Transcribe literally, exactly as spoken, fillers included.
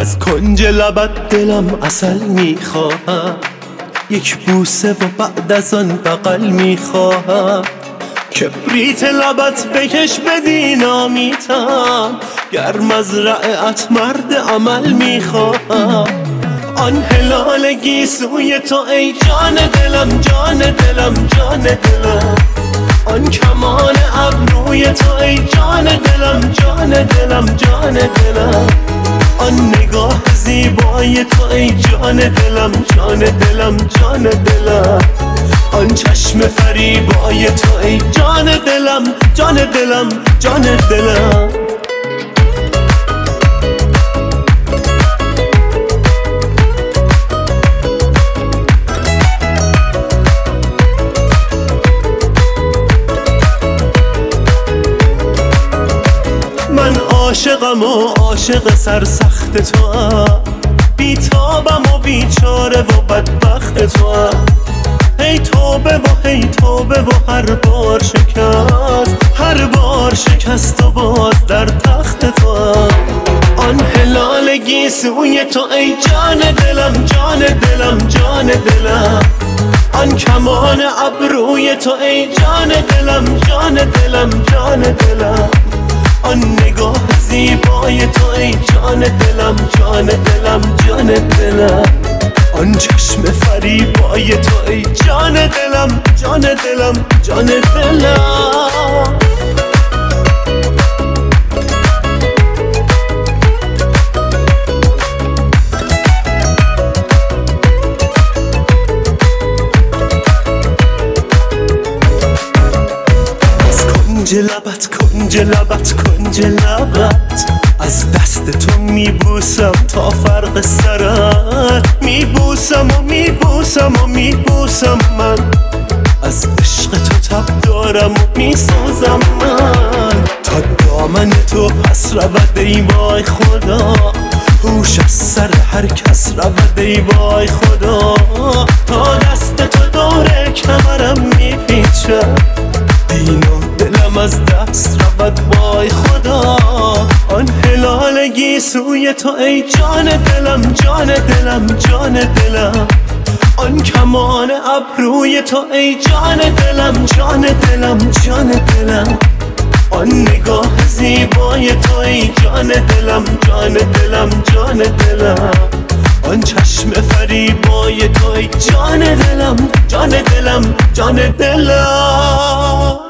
از کنج لبت دلم عسل میخواهم، یک بوسه و بعد از آن بغل میخواهم. کبریت لبت بکش بدی نامیتم، گر مزرعت مرد عمل میخواهم. آن هلال گیسوی تو ای جان دلم، جان دلم، جان دلم. آن کمان ابروی تو ای جان دلم، جان دلم، جان دلم. آن نگاه زیبای تو ای جان دلم، جان دلم، جان دلم. آن چشم فریبای تو ای جان دلم، جان دلم، جان دلم. من عاشقم و عاشق سرسخت تو هم، بیتابم و بیچاره و بدبخت تو هم. هی توبه و هی توبه و هر بار شکست، هر بار شکست و باز در تخت تو هم. آن هلال گیسوی تو ای جان دلم، جان دلم، جان دلم. آن کمان ابروی تو ای جان دلم، جان دلم، جان دلم. آن نگاه زیبای تو ای جان دلم، جان دلم، جان دلم. آن چشم فریبای تو ای جان دلم، جان دلم، جان دلم. کنج لبت، کنج لبت، کنج لبت. از دست تو میبوسم تا فرق سرت، میبوسم و میبوسم و میبوسم من. از عشق تو تب دارم و میسوزم من. تا دامن تو پس رود ای وای خدا، هوش از سر هر کس رود ای وای خدا. تا دست تو دور کمرم میپیچم، دین و دلم از دست رود وای خدا. آن هلال گیسوی تو ای جان دلم، جان دلم، جان دلم. آن کمان ابروی تو ای جان دلم، جان دلم، جان دلم. آن نگاه زیبای تو ای جان دلم، جان دلم، جان دلم. آن چشم فریبای تو ای جان دلم، جان دلم، جان دلم.